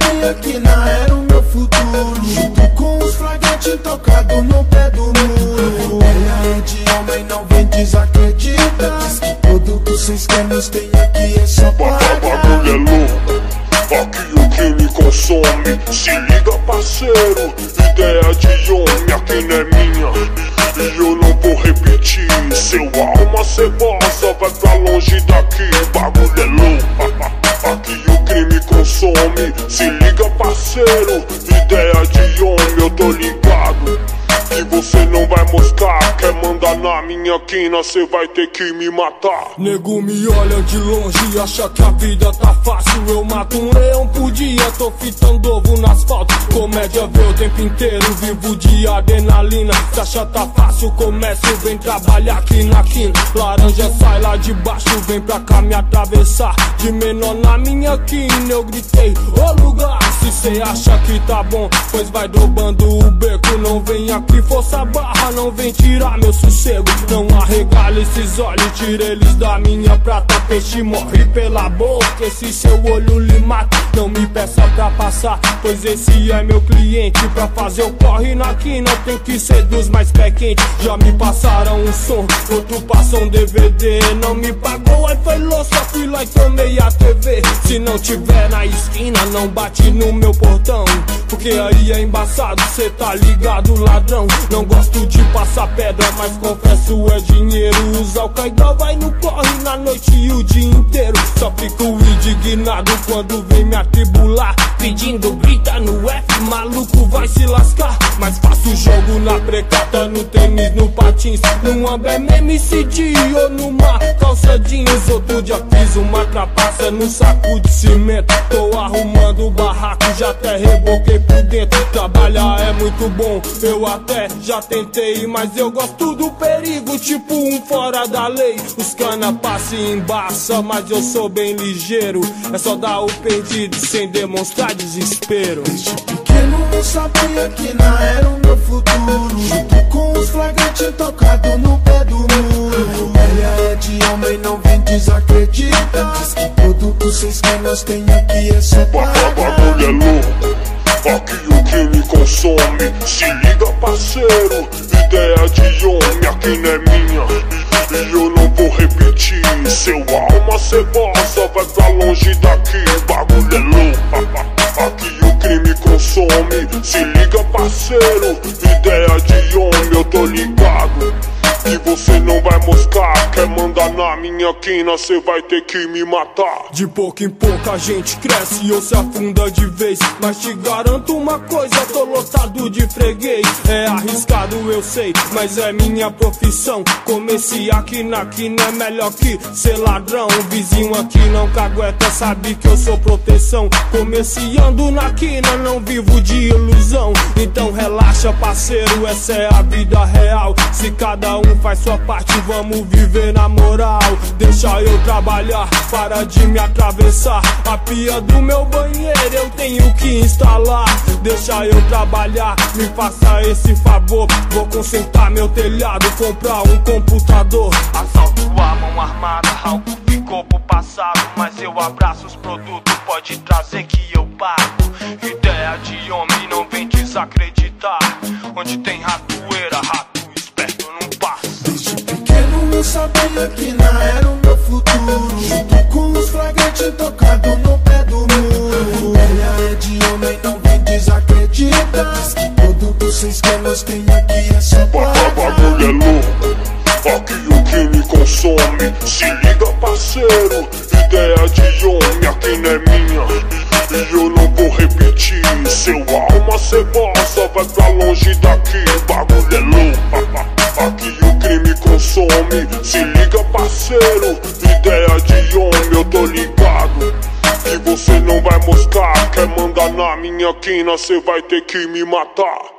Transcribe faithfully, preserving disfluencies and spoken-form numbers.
sabia que na era o meu futuro, junto com os flagrantes tocados no pé do muro. Ela é de homem, não vem desacredita. Diz que tudo que vocês querem nos tem aqui é só pagar. Bagulho é louco, aqui o crime consome. Se liga, parceiro, ideia de homem, aqui não é minha. E eu não vou repetir, seu alma cebosa vai pra longe daqui. Bagulho é louco, aqui o crime consome. Se liga, parceiro, ideia de homem, eu tô ligado que você não vai moscar. Quer mandar na minha quina, cê vai ter que me matar. Nego me olha de longe e acha que a vida tá fácil. Eu mato um leão por dia, tô fitando ovo no asfalto. Comédia vê o tempo inteiro, vivo de adrenalina. Se acha tá fácil, comércio, vem trabalhar aqui na quina. Laranja sai lá de baixo, vem pra cá me atravessar. De menor na minha quina eu gritei, ô lugar. Se cê acha que tá bom, pois vai dobrando o beco. Não vem aqui força barra, não vem tirar meu sossego. Não arregala esses olhos, tira eles da minha prata. Peixe morre pela boca, esse seu olho lhe mata. Não me peça pra passar, pois esse é meu cliente. Pra fazer o corre na quina tem que ser dos mais pé quente. Já me passaram um som, outro passou um D V D. Não me pagou, aí foi louco, só fui lá e tomei a T V. Se não tiver na esquina, não bate no meu portão, porque aí é embaçado, cê tá ligado, ladrão. Não gosto de passar pedra, mas confesso é dinheiro. Usa o caidão, vai no corre na noite e o dia inteiro. Só fico indignado quando vem me atribular, pedindo grita no F, maluco vai se lascar. Mas faço jogo na precata, no tênis, no patins, num amber M C D ou numa calça jeans. Outro dia fiz uma trapaça no saco de cimento. Tô arrumando o barraco, já até reboquei por dentro. Trabalhar é muito bom, eu até já tentei, mas eu gosto do perigo, tipo um fora da lei. Os cana passa e embaça, mas eu sou bem ligeiro. É só dar o perdido sem demonstrar desespero. Desde pequeno eu sabia que na era o meu futuro, junto com os flagrantes tocados no pé do muro. Ela é de homem, não vem desacredita. Diz que tudo que vocês querem nós tem aqui é só pagar. Bagulho é louco, aqui o crime consome. Se liga, parceiro, ideia de homem, aqui não é minha. E eu não vou repetir, seu alma cebosa vai pra longe daqui. Bagulho é louco, aqui o crime consome. Se liga, parceiro, ideia de homem, eu tô ligado que você não vai moscar. Quer mandar na minha quina, cê vai ter que me matar. De pouco em pouco a gente cresce ou se afunda de vez, mas te garanto uma coisa, tô lotado de freguês. É arriscado eu sei, mas é minha profissão. Comecei aqui na quina, é melhor que ser ladrão. O vizinho aqui não cagueta, sabe que eu sou proteção. Comecei ando na quina, não vivo de ilusão. Então relaxa parceiro, essa é a vida real. Se cada um faz sua parte, vamos viver na moral. Deixa eu trabalhar, para de me atravessar. A pia do meu banheiro eu tenho que instalar. Deixa eu trabalhar, me faça esse favor. Vou consertar meu telhado, comprar um computador. Assalto a mão armada, algo ficou pro passado, mas eu abraço os produtos, pode trazer que eu pago. Ideia de homem, não vem desacreditar. Onde tem ratoeira, rato esperto não passa. Desde pequeno eu sabia que na era o meu futuro, junto com os flagrantes tocados no pé do muro. Ela é de homem, não vem desacredita. Diz que tudo que vocês querem nós tem aqui é só pagar. Bagulho é louco, aqui o crime consome. Se liga, parceiro, ideia de homem, aqui não é minha. E eu não vou repetir, seu alma cebosa vai pra longe daqui. Bagulho é louco, aqui o crime consome. Se liga, parceiro, ideia de homem, eu tô ligado que você não vai moscar. Quer mandar na minha quina, cê vai ter que me matar.